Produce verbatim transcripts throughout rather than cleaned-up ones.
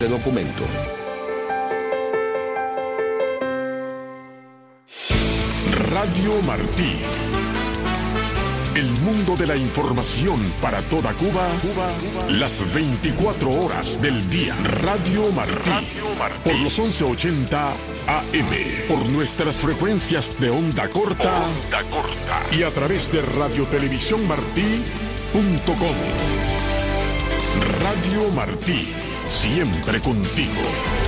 de documento. Radio Martí. El mundo de la información para toda Cuba, Cuba, las veinticuatro horas del día. Radio Martí. Radio Martí. Por los once ochenta A M. Por nuestras frecuencias de onda corta. Onda corta. Y a través de radiotelevisión martí punto com. Radio Martí. Siempre contigo.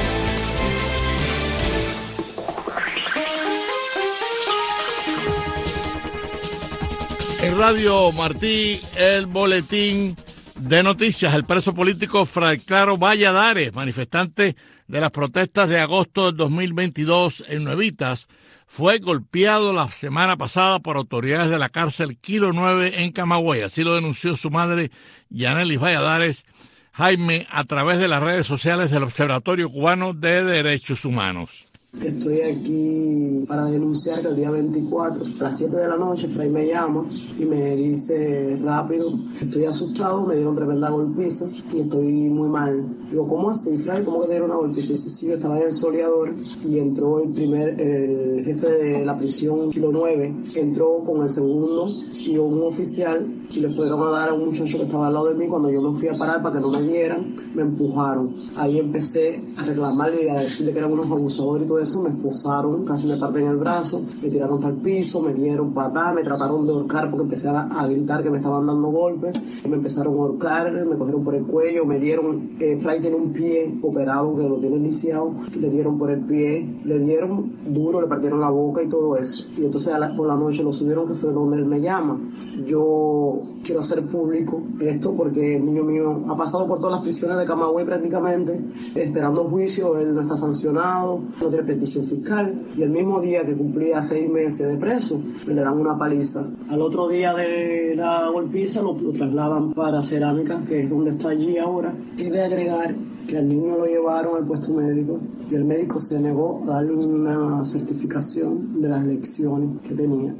En Radio Martí, el boletín de noticias. El preso político Fray Claro Valladares, manifestante de las protestas de agosto del dos mil veintidós en Nuevitas, fue golpeado la semana pasada por autoridades de la cárcel Kilo nueve en Camagüey. Así lo denunció su madre, Yanelis Valladares Jaime, a través de las redes sociales del Observatorio Cubano de Derechos Humanos. Estoy aquí para denunciar que el día veinticuatro, a las siete de la noche, Fray me llama y me dice rápido, estoy asustado, me dieron tremenda golpiza y estoy muy mal. Digo, ¿cómo así, Fray? ¿Cómo que te dieron una golpiza? Y dice, sí, yo estaba en el soleador y entró el primer, el jefe de la prisión Kilo nueve, entró con el segundo y un oficial y le fueron a dar a un muchacho que estaba al lado de mí. Cuando yo me fui a parar para que no me dieran, me empujaron. Ahí empecé a reclamarle y a decirle que eran unos abusadores y todo eso. Me esposaron, casi me parten el brazo, me tiraron para el piso, me dieron patada, me trataron de ahorcar porque empecé a, a gritar que me estaban dando golpes, me empezaron a ahorcar, me cogieron por el cuello, me dieron, eh, Fray tiene un pie operado que lo tiene lisiado, le dieron por el pie, le dieron duro, le partieron la boca y todo eso. Y entonces a la, por la noche lo subieron, que fue donde él me llama. Yo quiero hacer público esto porque el niño mío ha pasado por todas las prisiones de Camagüey prácticamente, esperando juicio, él no está sancionado, no tiene petición fiscal, y el mismo día que cumplía seis meses de preso, me le dan una paliza. Al otro día de la golpiza lo, lo trasladan para Cerámica, que es donde está allí ahora, y de agregar que al niño lo llevaron al puesto médico y el médico se negó a darle una certificación de las lecciones que tenía.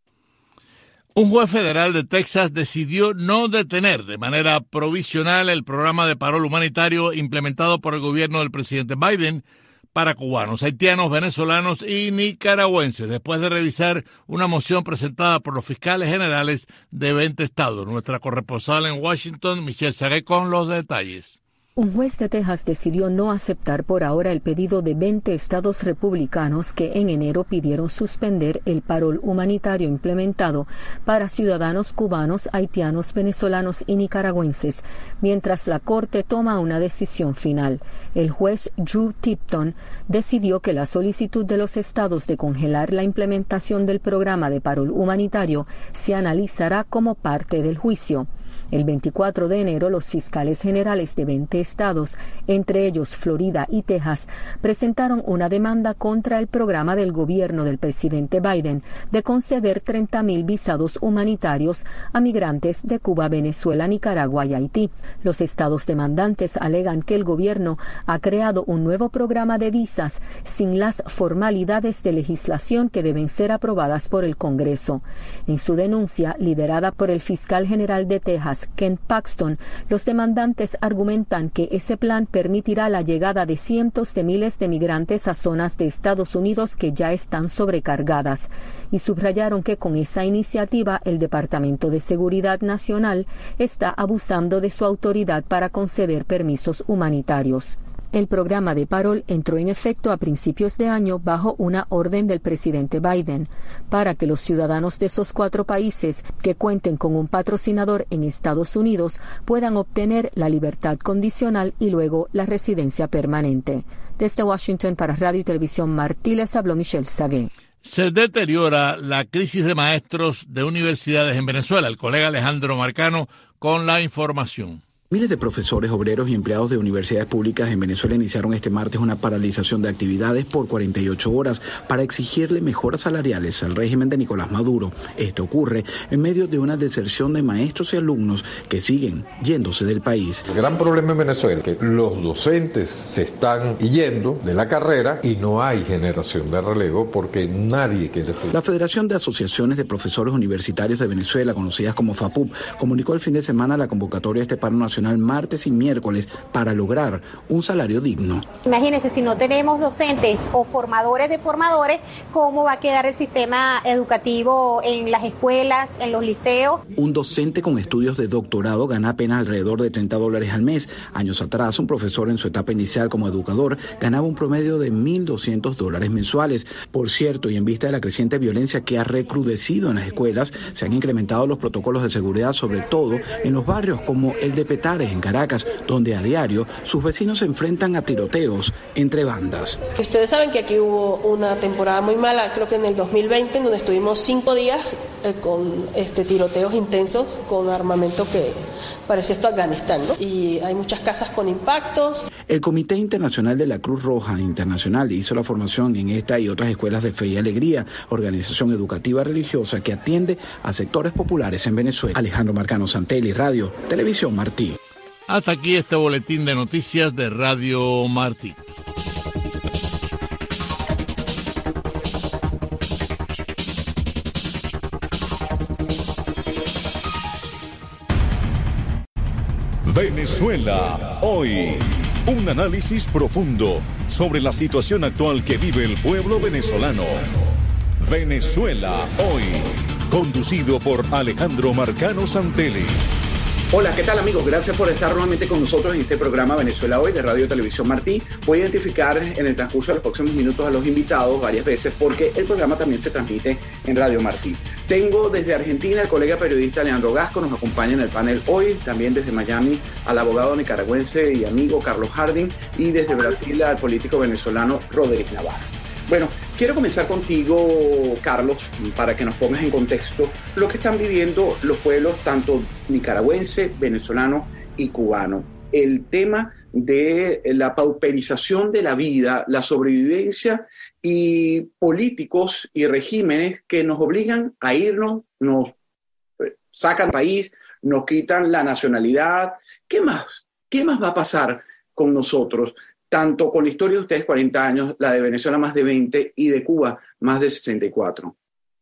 Un juez federal de Texas decidió no detener de manera provisional el programa de parol humanitario implementado por el gobierno del presidente Biden para cubanos, haitianos, venezolanos y nicaragüenses, después de revisar una moción presentada por los fiscales generales de veinte estados. Nuestra corresponsal en Washington, Michelle Sagué, con los detalles. Un juez de Texas decidió no aceptar por ahora el pedido de veinte estados republicanos que en enero pidieron suspender el parol humanitario implementado para ciudadanos cubanos, haitianos, venezolanos y nicaragüenses, mientras la Corte toma una decisión final. El juez Drew Tipton decidió que la solicitud de los estados de congelar la implementación del programa de parol humanitario se analizará como parte del juicio. El veinticuatro de enero, los fiscales generales de veinte estados, entre ellos Florida y Texas, presentaron una demanda contra el programa del gobierno del presidente Biden de conceder treinta mil visados humanitarios a migrantes de Cuba, Venezuela, Nicaragua y Haití. Los estados demandantes alegan que el gobierno ha creado un nuevo programa de visas sin las formalidades de legislación que deben ser aprobadas por el Congreso. En su denuncia, liderada por el fiscal general de Texas, Ken Paxton, los demandantes argumentan que ese plan permitirá la llegada de cientos de miles de migrantes a zonas de Estados Unidos que ya están sobrecargadas, y subrayaron que con esa iniciativa el Departamento de Seguridad Nacional está abusando de su autoridad para conceder permisos humanitarios. El programa de parol entró en efecto a principios de año bajo una orden del presidente Biden para que los ciudadanos de esos cuatro países que cuenten con un patrocinador en Estados Unidos puedan obtener la libertad condicional y luego la residencia permanente. Desde Washington para Radio y Televisión Martí les habló Michelle Sagué. Se deteriora la crisis de maestros de universidades en Venezuela. El colega Alejandro Marcano con la información. Miles de profesores, obreros y empleados de universidades públicas en Venezuela iniciaron este martes una paralización de actividades por cuarenta y ocho horas para exigirle mejoras salariales al régimen de Nicolás Maduro. Esto ocurre en medio de una deserción de maestros y alumnos que siguen yéndose del país. El gran problema en Venezuela es que los docentes se están yendo de la carrera y no hay generación de relevo porque nadie quiere estudiar. La Federación de Asociaciones de Profesores Universitarios de Venezuela, conocidas como FAPUP, comunicó el fin de semana la convocatoria a este paro nacional nacional martes y miércoles para lograr un salario digno. Imagínense, si no tenemos docentes o formadores de formadores, ¿cómo va a quedar el sistema educativo en las escuelas, en los liceos? Un docente con estudios de doctorado gana apenas alrededor de treinta dólares al mes. Años atrás, un profesor en su etapa inicial como educador ganaba un promedio de mil doscientos dólares mensuales. Por cierto, y en vista de la creciente violencia que ha recrudecido en las escuelas, se han incrementado los protocolos de seguridad, sobre todo en los barrios como el de Petare, en Caracas, donde a diario sus vecinos se enfrentan a tiroteos entre bandas. Ustedes saben que aquí hubo una temporada muy mala, creo que en el dos mil veinte, en donde estuvimos cinco días eh, con este, tiroteos intensos con armamento que parecía esto Afganistán, ¿no? Y hay muchas casas con impactos. El Comité Internacional de la Cruz Roja Internacional hizo la formación en esta y otras escuelas de Fe y Alegría, organización educativa religiosa que atiende a sectores populares en Venezuela. Alejandro Marcano Santelli, Radio Televisión Martí. Hasta aquí este boletín de noticias de Radio Martí. Venezuela hoy. Un análisis profundo sobre la situación actual que vive el pueblo venezolano. Venezuela hoy. Conducido por Alejandro Marcano Santelli. Hola, ¿qué tal, amigos? Gracias por estar nuevamente con nosotros en este programa Venezuela Hoy de Radio Televisión Martí. Voy a identificar en el transcurso de los próximos minutos a los invitados varias veces porque el programa también se transmite en Radio Martí. Tengo desde Argentina al colega periodista Leandro Gasco, nos acompaña en el panel hoy. También desde Miami al abogado nicaragüense y amigo Carlos Harding, y desde Brasil al político venezolano Roderick Navarro. Bueno, quiero comenzar contigo, Carlos, para que nos pongas en contexto lo que están viviendo los pueblos tanto nicaragüense, venezolano y cubano. El tema de la pauperización de la vida, la sobrevivencia y políticos y regímenes que nos obligan a irnos, nos sacan del país, nos quitan la nacionalidad. ¿Qué más? ¿Qué más va a pasar con nosotros? Tanto con la historia de ustedes, cuarenta años, la de Venezuela más de veinte y de Cuba más de sesenta y cuatro.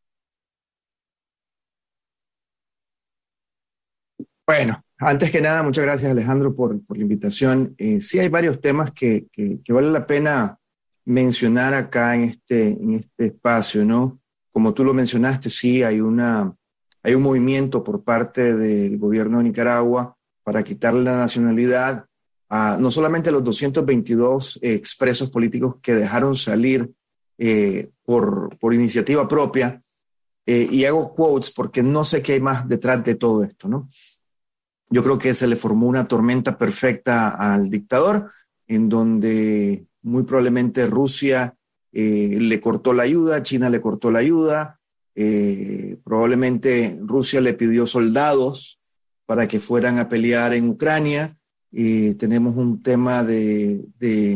Bueno, antes que nada, muchas gracias, Alejandro, por, por la invitación. Eh, sí hay varios temas que, que, que vale la pena mencionar acá en este, en este espacio, ¿no? Como tú lo mencionaste, sí hay, una, hay un movimiento por parte del gobierno de Nicaragua para quitarle la nacionalidad a no solamente a los doscientos veintidós eh, expresos políticos que dejaron salir eh, por, por iniciativa propia, eh, y hago quotes porque no sé qué hay más detrás de todo esto, ¿no? Yo creo que se le formó una tormenta perfecta al dictador, en donde muy probablemente Rusia eh, le cortó la ayuda, China le cortó la ayuda, eh, probablemente Rusia le pidió soldados para que fueran a pelear en Ucrania. Eh, tenemos un tema de, de,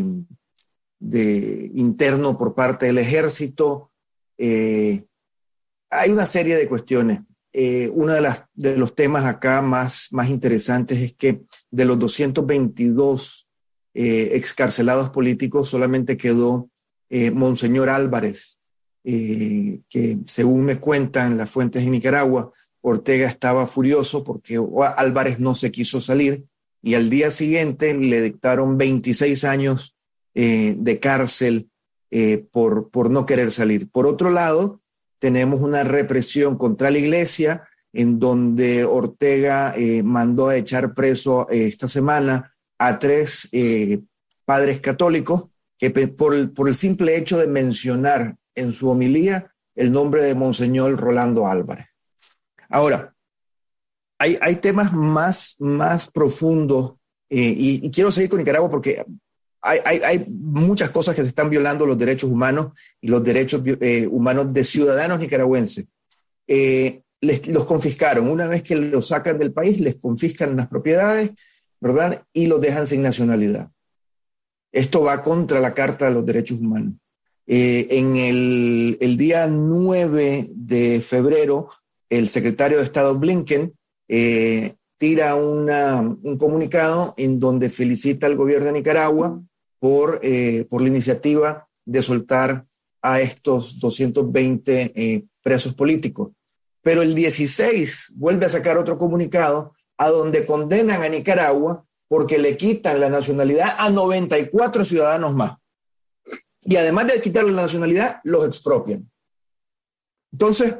de interno por parte del ejército. Eh, hay una serie de cuestiones. Eh, uno de, las, de los temas acá más, más interesantes es que de los doscientos veintidós eh, excarcelados políticos solamente quedó eh, Monseñor Álvarez, eh, que según me cuentan las fuentes en Nicaragua, Ortega estaba furioso porque Álvarez no se quiso salir y al día siguiente le dictaron veintiséis años eh, de cárcel eh, por, por no querer salir. Por otro lado, tenemos una represión contra la iglesia en donde Ortega eh, mandó a echar preso eh, esta semana a tres eh, padres católicos que por el, por el simple hecho de mencionar en su homilía el nombre de Monseñor Rolando Álvarez. Ahora, hay, hay temas más, más profundos eh, y, y quiero seguir con Nicaragua porque hay, hay, hay muchas cosas que se están violando los derechos humanos y los derechos eh, humanos de ciudadanos nicaragüenses. Eh, les, los confiscaron. Una vez que los sacan del país, les confiscan las propiedades, ¿verdad? Y los dejan sin nacionalidad. Esto va contra la Carta de los Derechos Humanos. Eh, en el, el día nueve de febrero, el secretario de Estado Blinken eh, tira una, un comunicado en donde felicita al gobierno de Nicaragua por, eh, por la iniciativa de soltar a estos doscientos veinte eh, presos políticos. Pero el dieciséis vuelve a sacar otro comunicado a donde condenan a Nicaragua porque le quitan la nacionalidad a noventa y cuatro ciudadanos más. Y además de quitarle la nacionalidad, los expropian. Entonces,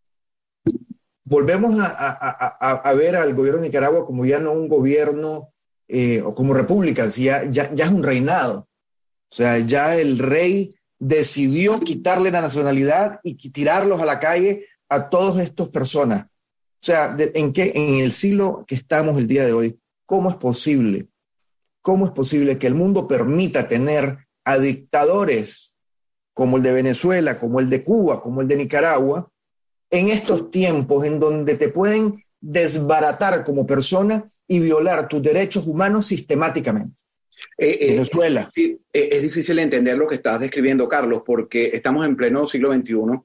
volvemos a, a, a, a ver al gobierno de Nicaragua como ya no un gobierno eh, o como república, ya, ya, ya es un reinado. O sea, ya el rey decidió quitarle la nacionalidad y tirarlos a la calle a todas estas personas. O sea, de, ¿en qué? En el siglo que estamos el día de hoy, ¿cómo es posible? ¿Cómo es posible que el mundo permita tener a dictadores como el de Venezuela, como el de Cuba, como el de Nicaragua, en estos tiempos en donde te pueden desbaratar como persona y violar tus derechos humanos sistemáticamente? Eh, eh, Venezuela. Es, es difícil entender lo que estás describiendo, Carlos, porque estamos en pleno siglo veintiuno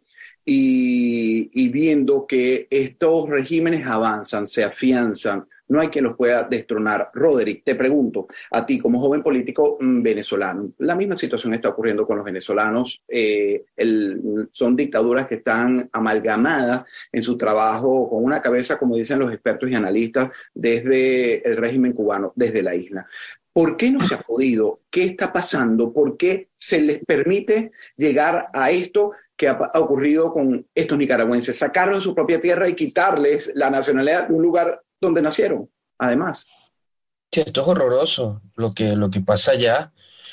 y, y viendo que estos regímenes avanzan, se afianzan, no hay quien los pueda destronar. Roderick, te pregunto, a ti como joven político mmm, venezolano, la misma situación está ocurriendo con los venezolanos, eh, el, son dictaduras que están amalgamadas en su trabajo con una cabeza, como dicen los expertos y analistas, desde el régimen cubano, desde la isla. ¿Por qué no se ha podido? ¿Qué está pasando? ¿Por qué se les permite llegar a esto que ha, ha ocurrido con estos nicaragüenses? Sacarlos de su propia tierra y quitarles la nacionalidad de un lugar donde nacieron, además. Sí, esto es horroroso lo que, lo que pasa allá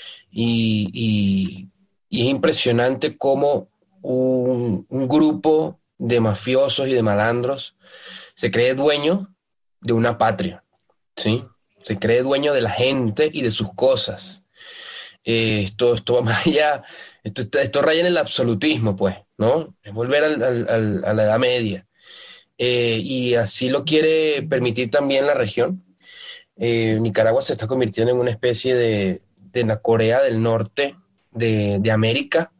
y, y, y es impresionante cómo un, un grupo de mafiosos y de malandros se cree dueño de una patria, ¿sí? Se cree dueño de la gente y de sus cosas. Eh, esto, esto va más allá, esto, esto raya en el absolutismo, pues, ¿no? Es volver al, al, al, a la Edad Media. Eh, y así lo quiere permitir también la región. Eh, Nicaragua se está convirtiendo en una especie de, de la Corea del Norte de, de América.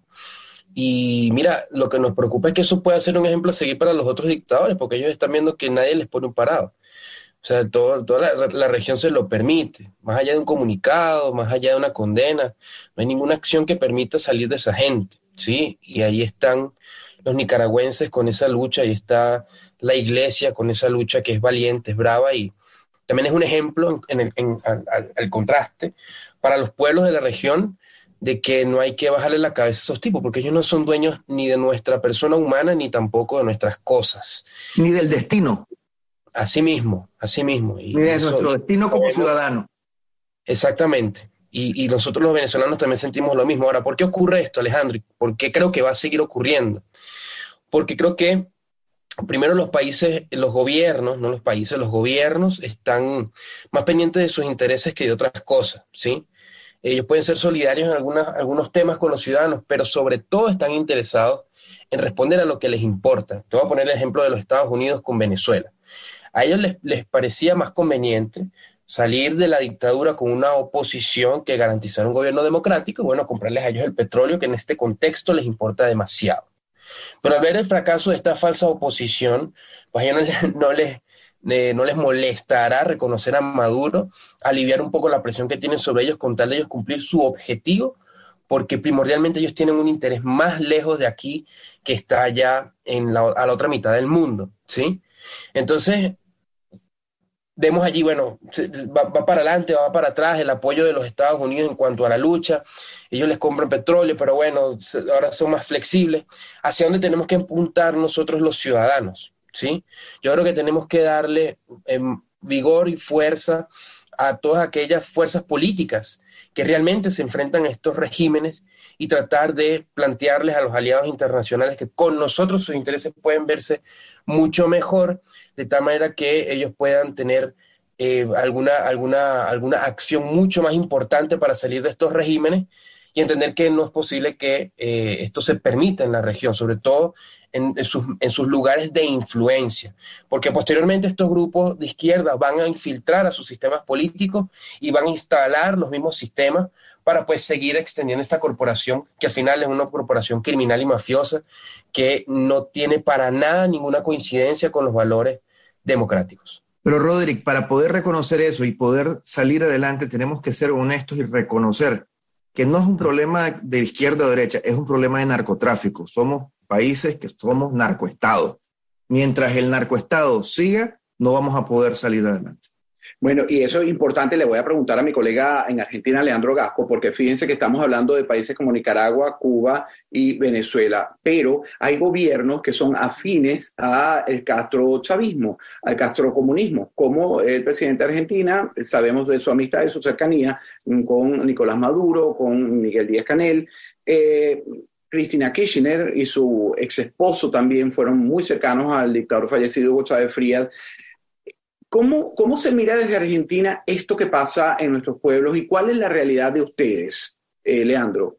Y mira, lo que nos preocupa es que eso pueda ser un ejemplo a seguir para los otros dictadores, porque ellos están viendo que nadie les pone un parado. O sea, todo, toda la, la región se lo permite, más allá de un comunicado, más allá de una condena, no hay ninguna acción que permita salir de esa gente, ¿sí? Y ahí están los nicaragüenses con esa lucha, ahí está la iglesia con esa lucha que es valiente, es brava, y también es un ejemplo en, en, en, al, al, al contraste para los pueblos de la región de que no hay que bajarle la cabeza a esos tipos, porque ellos no son dueños ni de nuestra persona humana, ni tampoco de nuestras cosas. Ni del destino. Así mismo, así mismo. Y Ni de eso, nuestro destino como bueno, ciudadano. Exactamente. Y, y nosotros los venezolanos también sentimos lo mismo. Ahora, ¿por qué ocurre esto, Alejandro? ¿Por qué creo que va a seguir ocurriendo? Porque creo que primero los países, los gobiernos, no los países, los gobiernos están más pendientes de sus intereses que de otras cosas, ¿sí? Ellos pueden ser solidarios en algunas, algunos temas con los ciudadanos, pero sobre todo están interesados en responder a lo que les importa. Te voy a poner el ejemplo de los Estados Unidos con Venezuela. A ellos les, les parecía más conveniente salir de la dictadura con una oposición que garantizara un gobierno democrático y, bueno, comprarles a ellos el petróleo, que en este contexto les importa demasiado. Pero al ver el fracaso de esta falsa oposición, pues a ellos no, no, les, eh, no les molestará reconocer a Maduro, aliviar un poco la presión que tienen sobre ellos con tal de ellos cumplir su objetivo, porque primordialmente ellos tienen un interés más lejos de aquí que está allá en la, a la otra mitad del mundo, ¿sí? Entonces, vemos allí, bueno, va, va para adelante, va para atrás, el apoyo de los Estados Unidos en cuanto a la lucha. Ellos les compran petróleo, pero bueno, ahora son más flexibles. ¿Hacia dónde tenemos que apuntar nosotros los ciudadanos? ¿Sí? Yo creo que tenemos que darle eh, vigor y fuerza a todas aquellas fuerzas políticas que realmente se enfrentan a estos regímenes y tratar de plantearles a los aliados internacionales que con nosotros sus intereses pueden verse mucho mejor, de tal manera que ellos puedan tener eh, alguna, alguna, alguna acción mucho más importante para salir de estos regímenes y entender que no es posible que eh, esto se permita en la región, sobre todo en, en, sus, en sus lugares de influencia, porque posteriormente estos grupos de izquierda van a infiltrar a sus sistemas políticos y van a instalar los mismos sistemas para pues seguir extendiendo esta corporación, que al final es una corporación criminal y mafiosa que no tiene para nada ninguna coincidencia con los valores democráticos. Pero Roderick, para poder reconocer eso y poder salir adelante tenemos que ser honestos y reconocer que no es un problema de izquierda o derecha, es un problema de narcotráfico. Somos países que somos narcoestados. Mientras el narcoestado siga, no vamos a poder salir adelante. Bueno, y eso es importante, le voy a preguntar a mi colega en Argentina, Leandro Gasco, porque fíjense que estamos hablando de países como Nicaragua, Cuba y Venezuela, pero hay gobiernos que son afines al castrochavismo, al castrocomunismo, como el presidente de Argentina, sabemos de su amistad, de su cercanía con Nicolás Maduro, con Miguel Díaz-Canel. eh, Cristina Kirchner y su ex esposo también fueron muy cercanos al dictador fallecido Hugo Chávez Frías. ¿Cómo, ¿Cómo se mira desde Argentina esto que pasa en nuestros pueblos y cuál es la realidad de ustedes, eh, Leandro?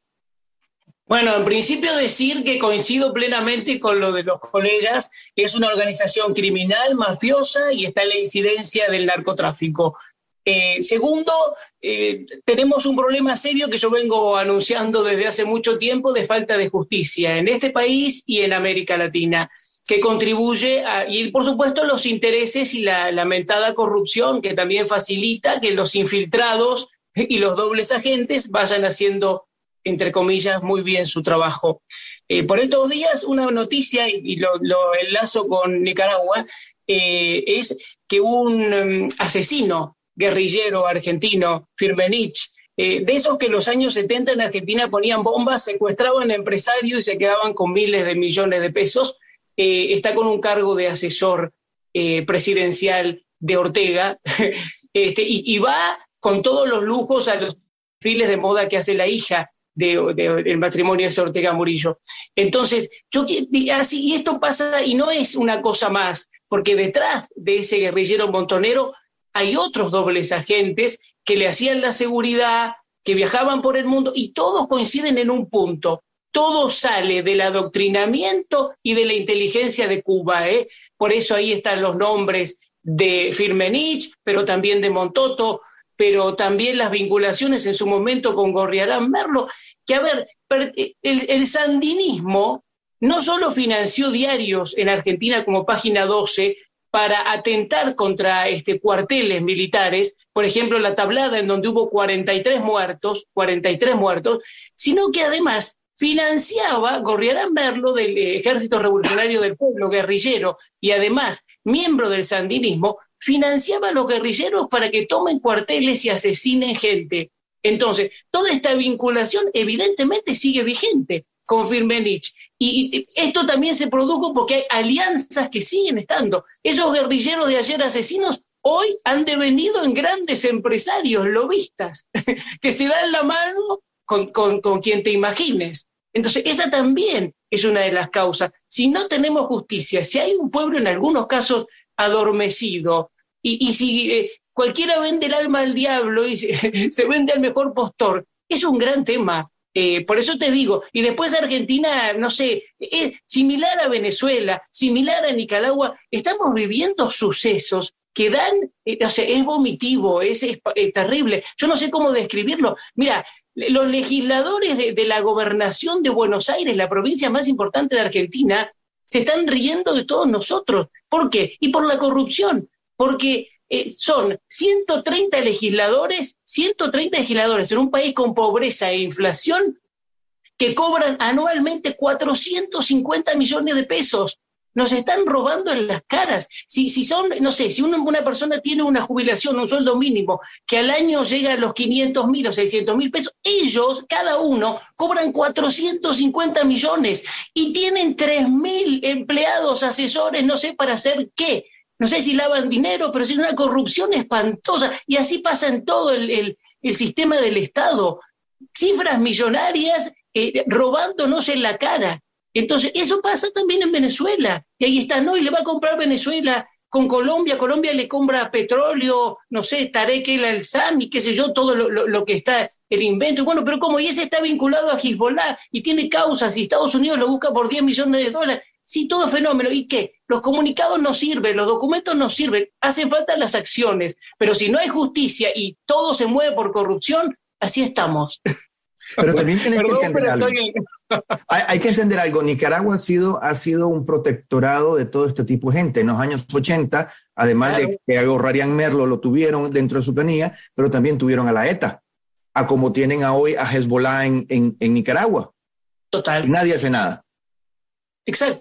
Bueno, en principio decir que coincido plenamente con lo de los colegas, es una organización criminal, mafiosa y está en la incidencia del narcotráfico. Eh, segundo, eh, tenemos un problema serio que yo vengo anunciando desde hace mucho tiempo de falta de justicia en este país y en América Latina, que contribuye a, y por supuesto los intereses y la lamentada corrupción que también facilita que los infiltrados y los dobles agentes vayan haciendo, entre comillas, muy bien su trabajo. Eh, por estos días una noticia, y lo, lo enlazo con Nicaragua, eh, es que un um, asesino guerrillero argentino, Firmenich, eh, de esos que en los años setenta en Argentina ponían bombas, secuestraban empresarios y se quedaban con miles de millones de pesos, eh, está con un cargo de asesor eh, presidencial de Ortega, este, y, y va con todos los lujos a los desfiles de moda que hace la hija de, de, del matrimonio de Ortega Murillo. Entonces, yo así, y esto pasa, y no es una cosa más, porque detrás de ese guerrillero montonero hay otros dobles agentes que le hacían la seguridad, que viajaban por el mundo, y todos coinciden en un punto. Todo sale del adoctrinamiento y de la inteligencia de Cuba, ¿eh? Por eso ahí están los nombres de Firmenich, pero también de Montoto, pero también las vinculaciones en su momento con Gorriarán Merlo, que a ver, el, el sandinismo no solo financió diarios en Argentina como Página doce, para atentar contra este, cuarteles militares, por ejemplo, la Tablada, en donde hubo cuarenta y tres muertos, cuarenta y tres muertos, sino que además financiaba Gorriarán Merlo del Ejército Revolucionario del Pueblo, guerrillero, y además, miembro del sandinismo, financiaba a los guerrilleros para que tomen cuarteles y asesinen gente. Entonces, toda esta vinculación evidentemente sigue vigente con Firmenich. Y esto también se produjo porque hay alianzas que siguen estando. Esos guerrilleros de ayer asesinos hoy han devenido en grandes empresarios, lobistas, que se dan la mano con, con, con quien te imagines. Entonces, esa también es una de las causas. Si no tenemos justicia, si hay un pueblo en algunos casos adormecido, y, y si eh, cualquiera vende el alma al diablo y se, se vende al mejor postor, es un gran tema. Eh, por eso te digo, y después Argentina, no sé, es similar a Venezuela, similar a Nicaragua, estamos viviendo sucesos que dan, eh, o sea, es vomitivo, es, es, es terrible, yo no sé cómo describirlo. Mira, los legisladores de, de la gobernación de Buenos Aires, la provincia más importante de Argentina, se están riendo de todos nosotros. ¿Por qué? Y por la corrupción, porque Eh, son ciento treinta legisladores, ciento treinta legisladores en un país con pobreza e inflación que cobran anualmente cuatrocientos cincuenta millones de pesos. Nos están robando en las caras. Si, si son, no sé, si una, una persona tiene una jubilación, un sueldo mínimo, que al año llega a los quinientos mil o seiscientos mil pesos, ellos, cada uno, cobran cuatrocientos cincuenta millones y tienen tres mil empleados, asesores, no sé para hacer qué. No sé si lavan dinero, pero es una corrupción espantosa. Y así pasa en todo el, el, el sistema del Estado. Cifras millonarias eh, robándonos en la cara. Entonces, eso pasa también en Venezuela. Y ahí está, no, y le va a comprar Venezuela con Colombia. Colombia le compra petróleo, no sé, Tarek El Alzami, qué sé yo, todo lo, lo, lo que está, el invento. Bueno, pero como y ese está vinculado a Hezbollah y tiene causas y Estados Unidos lo busca por diez millones de dólares. Sí, todo fenómeno. ¿Y qué? Los comunicados no sirven, los documentos no sirven, hacen falta las acciones, pero si no hay justicia y todo se mueve por corrupción, así estamos. Pero también tienes que entender algo. Estoy... hay, hay que entender algo. Nicaragua ha sido, ha sido un protectorado de todo este tipo de gente. En los años ochenta, además claro. de que a Gorriarán Merlo lo tuvieron dentro de su planilla, pero también tuvieron a la ETA, a como tienen a hoy a Hezbollah en, en, en Nicaragua. Total. Y nadie hace nada. Exacto.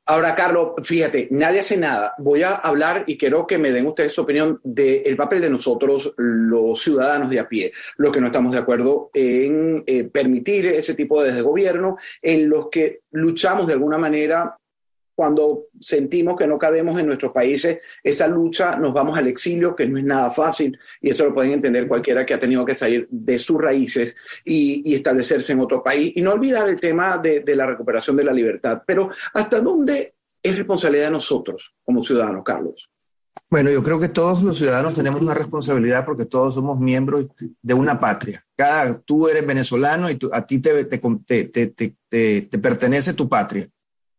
Ahora, Carlos, fíjate, nadie hace nada. Voy a hablar y quiero que me den ustedes su opinión del papel de nosotros, los ciudadanos de a pie, los que no estamos de acuerdo en eh, permitir ese tipo de desgobierno, en los que luchamos de alguna manera cuando sentimos que no cabemos en nuestros países. Esa lucha, nos vamos al exilio, que no es nada fácil, y eso lo pueden entender cualquiera que ha tenido que salir de sus raíces y, y establecerse en otro país. Y no olvidar el tema de, de la recuperación de la libertad. Pero ¿hasta dónde es responsabilidad de nosotros como ciudadanos, Carlos? Bueno, yo creo que todos los ciudadanos tenemos una responsabilidad porque todos somos miembros de una patria. Cada, tú eres venezolano y tú, a ti te, te, te, te, te, te pertenece tu patria.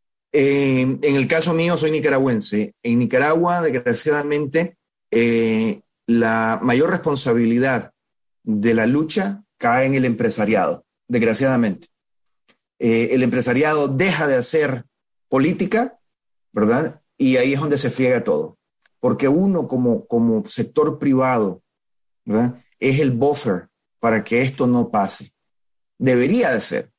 Eh, en el caso mío, soy nicaragüense. En Nicaragua, desgraciadamente, eh, la mayor responsabilidad de la lucha cae en el empresariado, desgraciadamente. Eh, el empresariado deja de hacer política, ¿verdad? Y ahí es donde se friega todo. Porque uno como, como sector privado, ¿verdad?, es el buffer para que esto no pase. Debería de ser.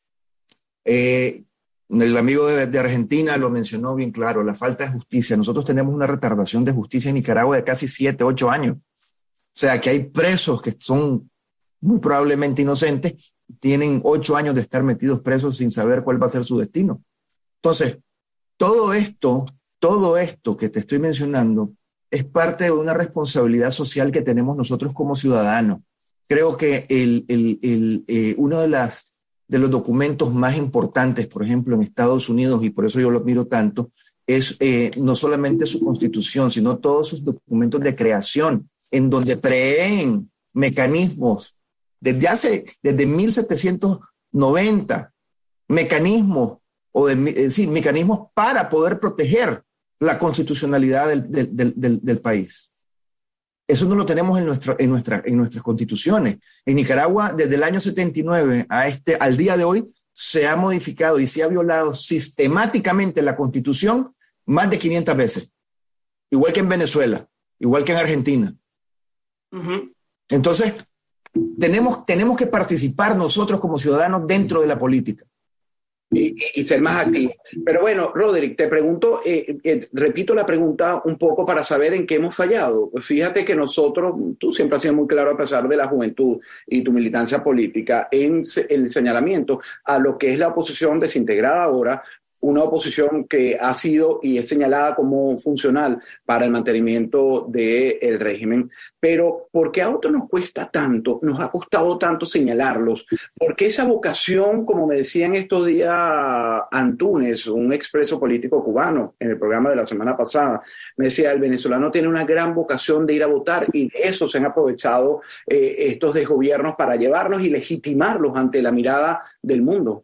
Eh, El amigo de, de Argentina lo mencionó bien claro, la falta de justicia. Nosotros tenemos una retardación de justicia en Nicaragua de casi siete, ocho años. O sea, que hay presos que son muy probablemente inocentes, tienen ocho años de estar metidos presos sin saber cuál va a ser su destino. Entonces, todo esto, todo esto que te estoy mencionando es parte de una responsabilidad social que tenemos nosotros como ciudadanos. Creo que el, el, el, eh, uno de las de los documentos más importantes, por ejemplo, en Estados Unidos, y por eso yo lo admiro tanto, es eh, no solamente su constitución, sino todos sus documentos de creación, en donde prevén mecanismos, desde hace, desde mil setecientos noventa, mecanismos, o de, es decir, mecanismos para poder proteger la constitucionalidad del, del, del, del país. Eso no lo tenemos en, nuestro, en, nuestra, en nuestras constituciones. En Nicaragua, desde el año setenta y nueve a este, al día de hoy, se ha modificado y se ha violado sistemáticamente la Constitución más de quinientas veces. Igual que en Venezuela, igual que en Argentina. Uh-huh. Entonces, tenemos, tenemos que participar nosotros como ciudadanos dentro de la política. Y, y ser más activo. Pero bueno, Roderick, te pregunto, eh, eh, repito la pregunta un poco para saber en qué hemos fallado. Fíjate que nosotros, tú siempre has sido muy claro a pesar de la juventud y tu militancia política, en el señalamiento a lo que es la oposición desintegrada ahora, una oposición que ha sido y es señalada como funcional para el mantenimiento del régimen. Pero ¿por qué a otros nos cuesta tanto, nos ha costado tanto señalarlos? Porque esa vocación, como me decía en estos días Antúnez, un expreso político cubano, en el programa de la semana pasada, me decía, el venezolano tiene una gran vocación de ir a votar y de eso se han aprovechado eh, estos desgobiernos para llevarlos y legitimarlos ante la mirada del mundo.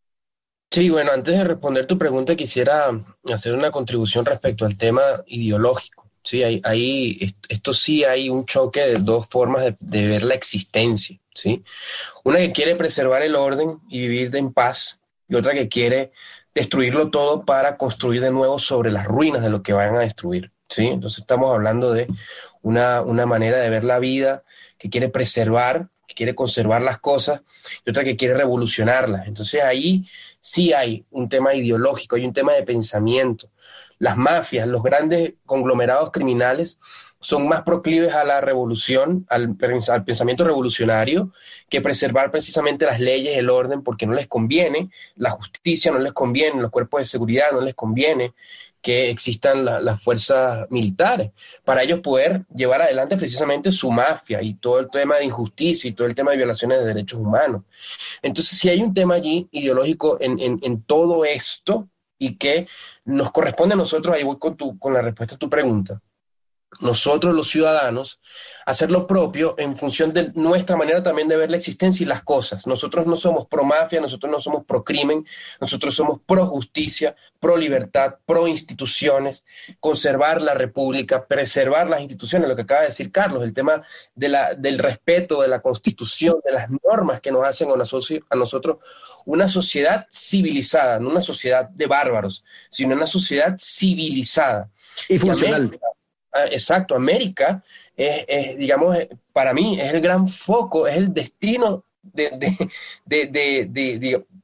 Sí, bueno, antes de responder tu pregunta quisiera hacer una contribución respecto al tema ideológico. Sí, hay, hay, esto sí hay un choque de dos formas de, de ver la existencia, ¿sí? Una que quiere preservar el orden y vivir en paz, y otra que quiere destruirlo todo para construir de nuevo sobre las ruinas de lo que vayan a destruir, ¿sí? Entonces estamos hablando de una, una manera de ver la vida que quiere preservar, que quiere conservar las cosas, y otra que quiere revolucionarlas. Entonces ahí sí hay un tema ideológico, hay un tema de pensamiento. Las mafias, los grandes conglomerados criminales son más proclives a la revolución, al, al pensamiento revolucionario, que preservar precisamente las leyes, el orden, porque no les conviene, la justicia no les conviene, los cuerpos de seguridad no les conviene que existan la, las fuerzas militares, para ellos poder llevar adelante precisamente su mafia y todo el tema de injusticia y todo el tema de violaciones de derechos humanos. Entonces, si hay un tema allí ideológico en, en, en todo esto y que nos corresponde a nosotros, ahí voy con, tu, con la respuesta a tu pregunta, nosotros los ciudadanos, hacer lo propio en función de nuestra manera también de ver la existencia y las cosas. Nosotros no somos pro mafia, nosotros no somos pro crimen, nosotros somos pro justicia, pro libertad, pro instituciones, conservar la república, preservar las instituciones, lo que acaba de decir Carlos, el tema de la, del respeto de la Constitución, de las normas que nos hacen a nosotros una sociedad civilizada, no una sociedad de bárbaros, sino una sociedad civilizada. Y funcional. Y América, exacto, América es, es, digamos, para mí es el gran foco, es el destino de, de, de, de, de, de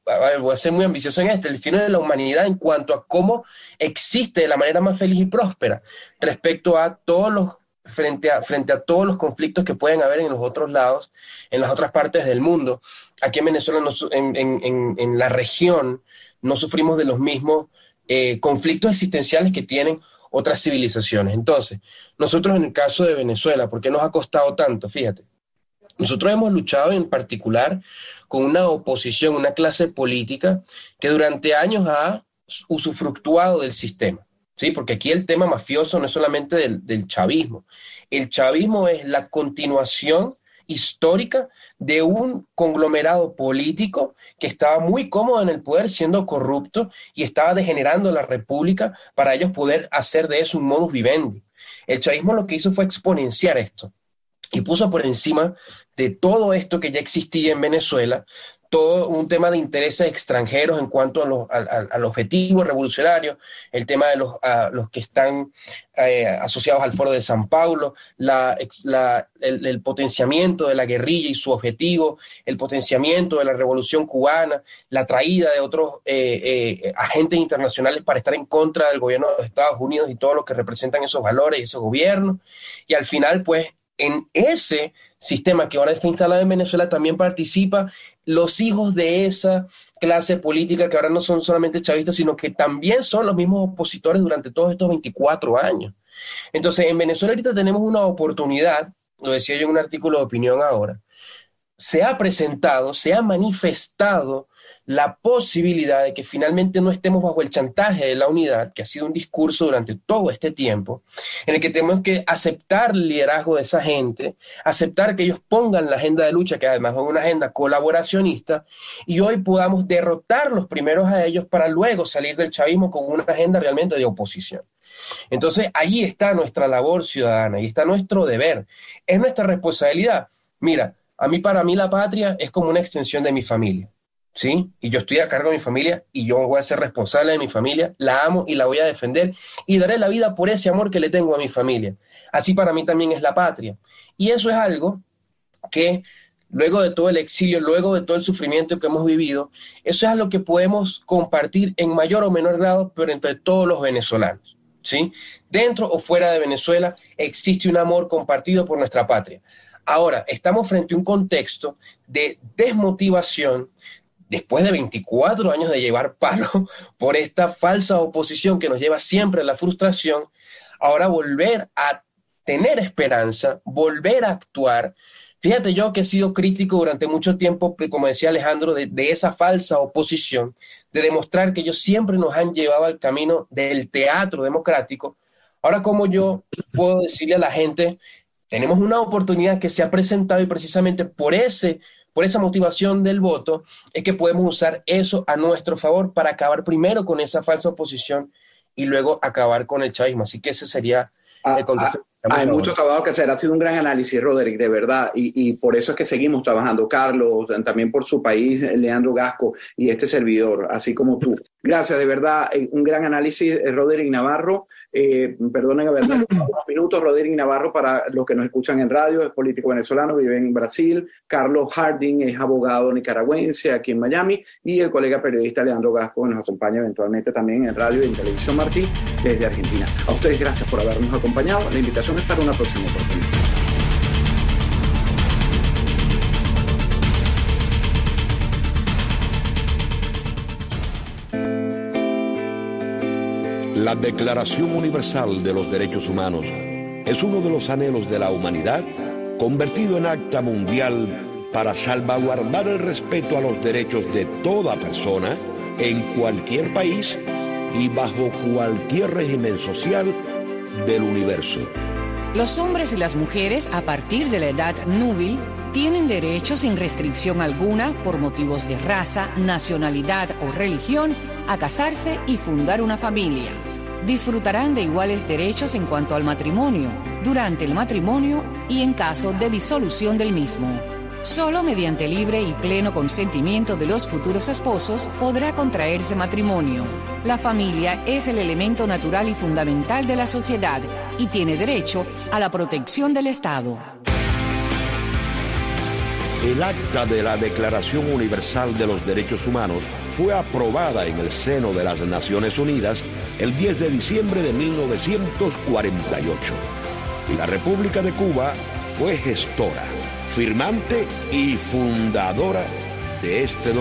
voy a ser muy ambicioso en este, el destino de la humanidad en cuanto a cómo existe de la manera más feliz y próspera respecto a todos los, frente a, frente a todos los conflictos que pueden haber en los otros lados, en las otras partes del mundo. Aquí en Venezuela, no, en, en, en la región, no sufrimos de los mismos eh, conflictos existenciales que tienen otras civilizaciones. Entonces, nosotros en el caso de Venezuela, ¿por qué nos ha costado tanto? Fíjate, nosotros hemos luchado en particular con una oposición, una clase política que durante años ha usufructuado del sistema, ¿sí? Porque aquí el tema mafioso no es solamente del, del chavismo. El chavismo es la continuación histórica de un conglomerado político que estaba muy cómodo en el poder siendo corrupto y estaba degenerando la república para ellos poder hacer de eso un modus vivendi. El chavismo lo que hizo fue exponenciar esto y puso por encima de todo esto que ya existía en Venezuela, todo un tema de intereses extranjeros en cuanto a los, a, a, al objetivo revolucionario, el tema de los, a, los que están eh, asociados al Foro de San Paulo, la, la, el, el potenciamiento de la guerrilla y su objetivo, el potenciamiento de la revolución cubana, la traída de otros eh, eh, agentes internacionales para estar en contra del gobierno de los Estados Unidos y todo lo que representan esos valores y ese gobierno, y al final pues en ese sistema que ahora está instalado en Venezuela también participa los hijos de esa clase política que ahora no son solamente chavistas, sino que también son los mismos opositores durante todos estos veinticuatro años. Entonces, en Venezuela ahorita tenemos una oportunidad, lo decía yo en un artículo de opinión ahora, se ha presentado, se ha manifestado la posibilidad de que finalmente no estemos bajo el chantaje de la unidad, que ha sido un discurso durante todo este tiempo, en el que tenemos que aceptar el liderazgo de esa gente, aceptar que ellos pongan la agenda de lucha, que además es una agenda colaboracionista, y hoy podamos derrotarlos primeros a ellos para luego salir del chavismo con una agenda realmente de oposición. Entonces, allí está nuestra labor ciudadana, y está nuestro deber, es nuestra responsabilidad. Mira, a mí, para mí la patria es como una extensión de mi familia, ¿sí? Y yo estoy a cargo de mi familia y yo voy a ser responsable de mi familia, la amo y la voy a defender y daré la vida por ese amor que le tengo a mi familia. Así para mí también es la patria. Y eso es algo que luego de todo el exilio, luego de todo el sufrimiento que hemos vivido, eso es algo que podemos compartir en mayor o menor grado, pero entre todos los venezolanos, ¿sí? Dentro o fuera de Venezuela existe un amor compartido por nuestra patria. Ahora, estamos frente a un contexto de desmotivación después de veinticuatro años de llevar palo por esta falsa oposición que nos lleva siempre a la frustración. Ahora volver a tener esperanza, volver a actuar. Fíjate, yo que he sido crítico durante mucho tiempo, como decía Alejandro, de, de esa falsa oposición, de demostrar que ellos siempre nos han llevado al camino del teatro democrático. Ahora, como yo puedo decirle a la gente, tenemos una oportunidad que se ha presentado y precisamente por ese, por esa motivación del voto es que podemos usar eso a nuestro favor para acabar primero con esa falsa oposición y luego acabar con el chavismo. Así que ese sería ah, el contexto. Ah, hay mucho trabajo que hacer. Ha sido un gran análisis, Roderick, de verdad. Y, y por eso es que seguimos trabajando. Carlos, también por su país, Leandro Gasco y este servidor, así como tú. Gracias, de verdad. Un gran análisis, Roderick Navarro. Eh, perdonen haber dado unos minutos. Roderick Navarro, para los que nos escuchan en radio, es político venezolano, vive en Brasil. Carlos Harding es abogado nicaragüense aquí en Miami. Y el colega periodista Leandro Gasco nos acompaña eventualmente también en radio y en televisión Martí desde Argentina. A ustedes gracias por habernos acompañado. La invitación es para una próxima oportunidad. La Declaración Universal de los Derechos Humanos es uno de los anhelos de la humanidad convertido en acta mundial para salvaguardar el respeto a los derechos de toda persona en cualquier país y bajo cualquier régimen social del universo. Los hombres y las mujeres a partir de la edad núbil tienen derecho sin restricción alguna por motivos de raza, nacionalidad o religión a casarse y fundar una familia. Disfrutarán de iguales derechos en cuanto al matrimonio, durante el matrimonio y en caso de disolución del mismo. Solo mediante libre y pleno consentimiento de los futuros esposos podrá contraerse matrimonio. La familia es el elemento natural y fundamental de la sociedad y tiene derecho a la protección del Estado. El acta de la Declaración Universal de los Derechos Humanos fue aprobada en el seno de las Naciones Unidas el diez de diciembre de mil novecientos cuarenta y ocho. Y la República de Cuba fue gestora, firmante y fundadora de este documento.